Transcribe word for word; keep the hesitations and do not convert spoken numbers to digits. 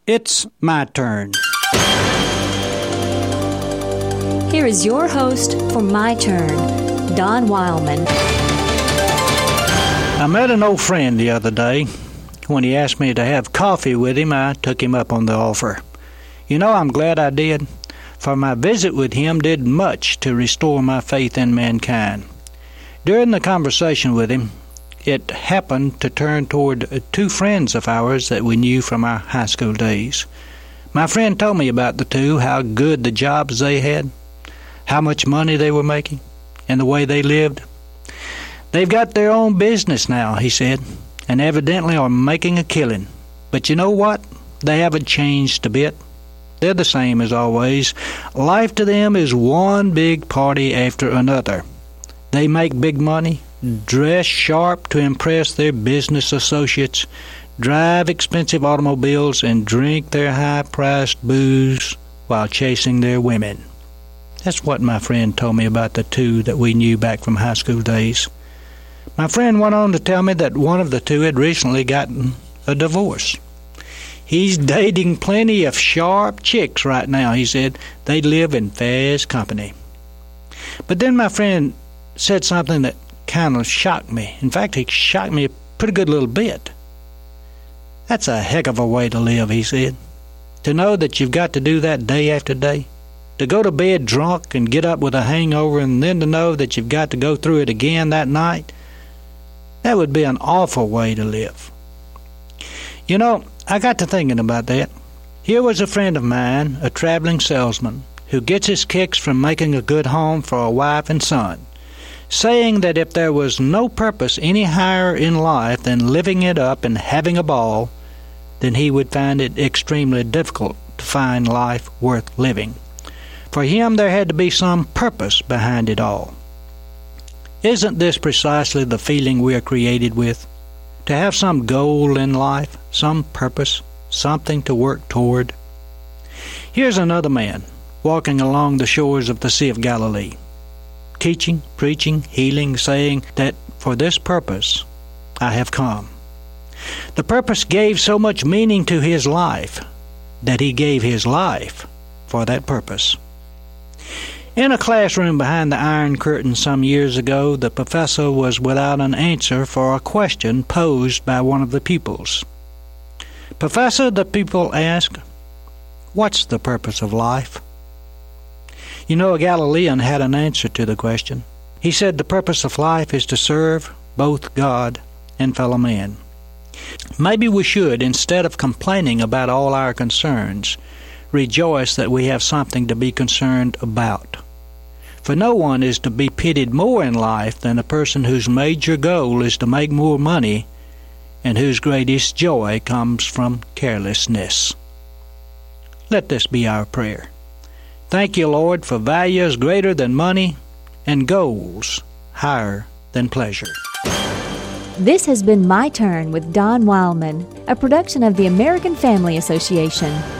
It's my turn. Here is your host for My Turn, Don Wildman. I met an old friend the other day. When he asked me to have coffee with him, I took him up on the offer. You know, I'm glad I did, for my visit with him did much to restore my faith in mankind. During the conversation with him, it happened to turn toward two friends of ours that we knew from our high school days. My friend told me about the two, how good the jobs they had, how much money they were making, and the way they lived. They've got their own business now, he said, and evidently are making a killing. But you know what? They haven't changed a bit. They're the same as always. Life to them is one big party after another. They make big money, dress sharp to impress their business associates, drive expensive automobiles, and drink their high-priced booze while chasing their women. That's what my friend told me about the two that we knew back from high school days. My friend went on to tell me that one of the two had recently gotten a divorce. He's dating plenty of sharp chicks right now, he said. They live in fast company. But then my friend said something that kind of shocked me. In fact, he shocked me a pretty good little bit. That's a heck of a way to live, he said. To know that you've got to do that day after day. To go to bed drunk and get up with a hangover, and then to know that you've got to go through it again that night. That would be an awful way to live. You know, I got to thinking about that. Here was a friend of mine, a traveling salesman, who gets his kicks from making a good home for a wife and son, saying that if there was no purpose any higher in life than living it up and having a ball, then he would find it extremely difficult to find life worth living. For him, there had to be some purpose behind it all. Isn't this precisely the feeling we are created with? To have some goal in life, some purpose, something to work toward. Here's another man walking along the shores of the Sea of Galilee, teaching, preaching, healing, saying that for this purpose I have come. The purpose gave so much meaning to his life that he gave his life for that purpose. In a classroom behind the Iron Curtain some years ago, the professor was without an answer for a question posed by one of the pupils. "Professor," the pupil asked, "what's the purpose of life?" You know, a Galilean had an answer to the question. He said the purpose of life is to serve both God and fellow man. Maybe we should, instead of complaining about all our concerns, rejoice that we have something to be concerned about. For no one is to be pitied more in life than a person whose major goal is to make more money and whose greatest joy comes from carelessness. Let this be our prayer. Thank you, Lord, for values greater than money and goals higher than pleasure. This has been My Turn with Don Wildman, a production of the American Family Association.